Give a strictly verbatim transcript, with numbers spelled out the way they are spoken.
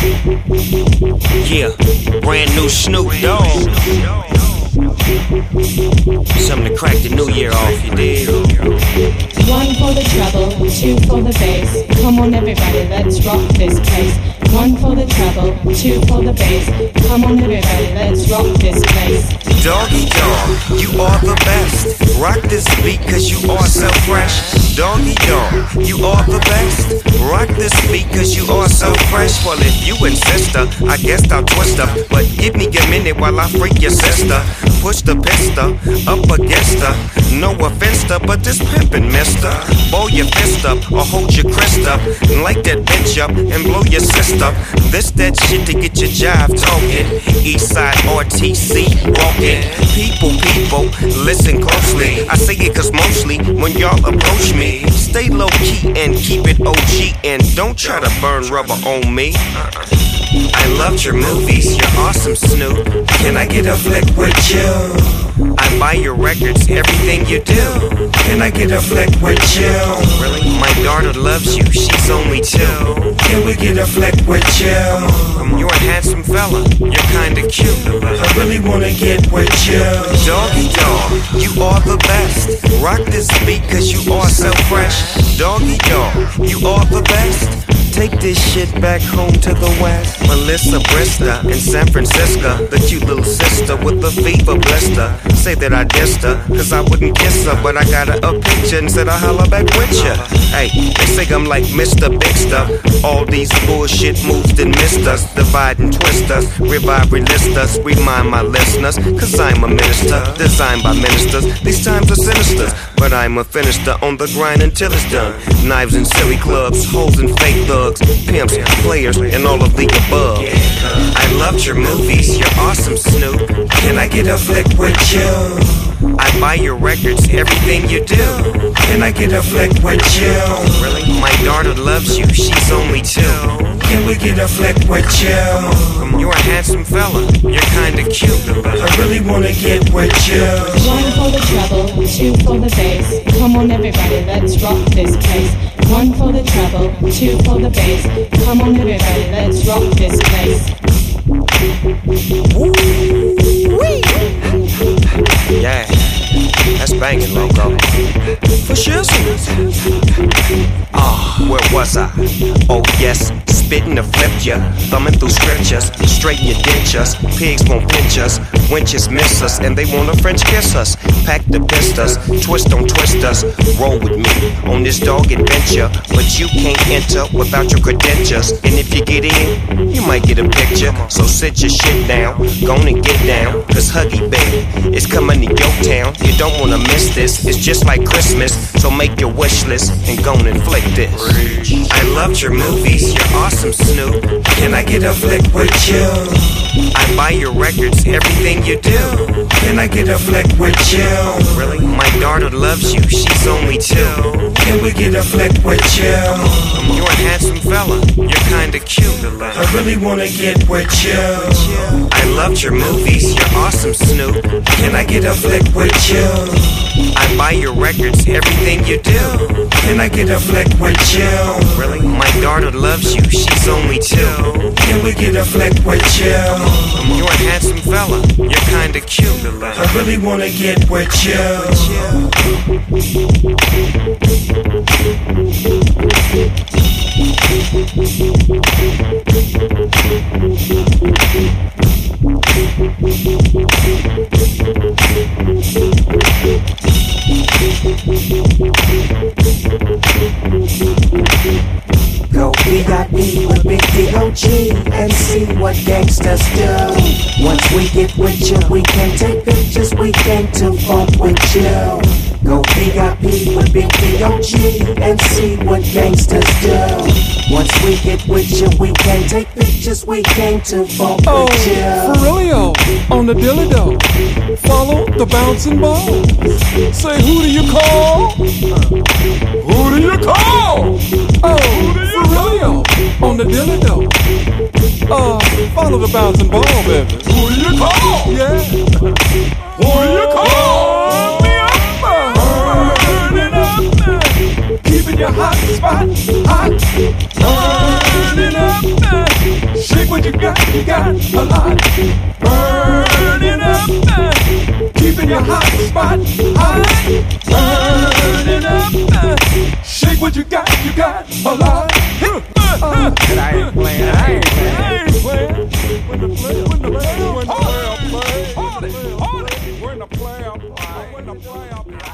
Yeah, brand new Snoop Dogg. Something to crack the new year off, you dig? One for the treble, two for the bass. Come on everybody, let's rock this place. One for the treble, two for the bass. Come on everybody, let's rock this place. Doggy dog, you are the best. Rock this beat cause you are so fresh. Doggy dog, you are the best. Rock this beat cause you are so fresh. Well, if you insist, uh, I guess I'll twist her. But give me a minute while I freak your sister. Push the pistol up against her. No offense to, but this pimpin' mister. Bow your fist up or hold your crest up. And light that bitch up and blow your sister. This that shit to get your jive talking. Eastside R T C walking. People, people, listen closely. I say it cause mostly when y'all approach me, stay low key and keep it O G. And don't try to burn rubber on me. I loved your movies, you're awesome, Snoop. Can I get a flick with you? I buy your records, everything you do. Can I get a flick with you? Really? My daughter loves you, she's only two. Can we get a flick with you? You're a handsome fella, you're kinda cute. I really wanna get with you. Doggy dog, you are the best. Rock this beat cause you are so fresh. Doggy dog, you are the best. Take this shit back home to the west. Melissa Brista in San Francisco, the cute little sister with the fever blister. Say that I dissed her, cause I wouldn't kiss her, but I got her a picture and said I'll holler back with ya. Hey, they say I'm like Mister Big Stuff. All these bullshit moves that missed us. Divide and twist us, revive, relist us. Remind my listeners, cause I'm a minister, designed by ministers. These times are sinister, but I'm a finister on the grind until it's done. Knives in silly clubs, hoes and fake thugs, pimps, players, and all of the above. I loved your movies, you're awesome, Snoop. Can I get a flick with you? I buy your records, everything you do. Can I get a flick with you? Really? My daughter loves you, she's only two. Can we get a flick with you? You're a handsome fella, you're kinda cute. I really wanna get with you. One for the treble, two for the bass. Come on everybody, let's rock this place. One for the treble, two for the bass. Come on everybody, let's rock this place. Woo-wee. Yeah, that's banging, loco. For sure. Ah, oh, where was I? Oh yes, spitting to flip ya, thumbing through scriptures, straighten your dentures. Pigs won't pinch us, winches miss us, and they wanna French kiss us. Pack the pistas, twist on twisters. Roll with me on this dog adventure, but you can't enter without your credentials. And if you get in, you might get a picture. So sit your shit down, go on and get down, cause Huggy Baby is coming to your town. You don't wanna miss this, it's just like Christmas. So make your wish list and go and inflict this. I loved your movies, you're awesome, Snoop. Can I get a flick with you? I buy your records, everything you do. Can I get a flick with you? Really? My daughter loves you, she's only two. Can we get a flick with you? You're a handsome fella, you're kinda cute. I really wanna get with you. I loved your movies, you're awesome, Snoop. Can I get a flick with you? I buy your records, everything you do. Can I get a flick with you? Really? My daughter loves you, she's only two. Can we get a flick with you? You're a handsome fella, you're kinda cute. I really wanna get with you. Go V I P with Big D O G and see what gangsters do. Once we get with you, we can take pictures, we came to funk with you. Go V I P with Big D O G and see what gangsters do. Once we get with you, we can take pictures, we came to funk Oh, with you. for realio, on the dilly do. Follow the bouncing ball. Say, who do you call? Who do you call? Oh, for realio, on the dilly do. Uh, follow the bouncing ball, baby. Who do you call? Yeah. Who do you call? Me up, burning up, keeping your hot spot hot, burning up. She what you got, you got a lot. Burning up, uh, keeping your hot spot hot. Burning up, uh, shake what you got, you got a lot. Uh, uh, And I ain't playing, I ain't playing. I ain't playing. When the player, when the player, when the player play, when the player play, when the player play, when the player play.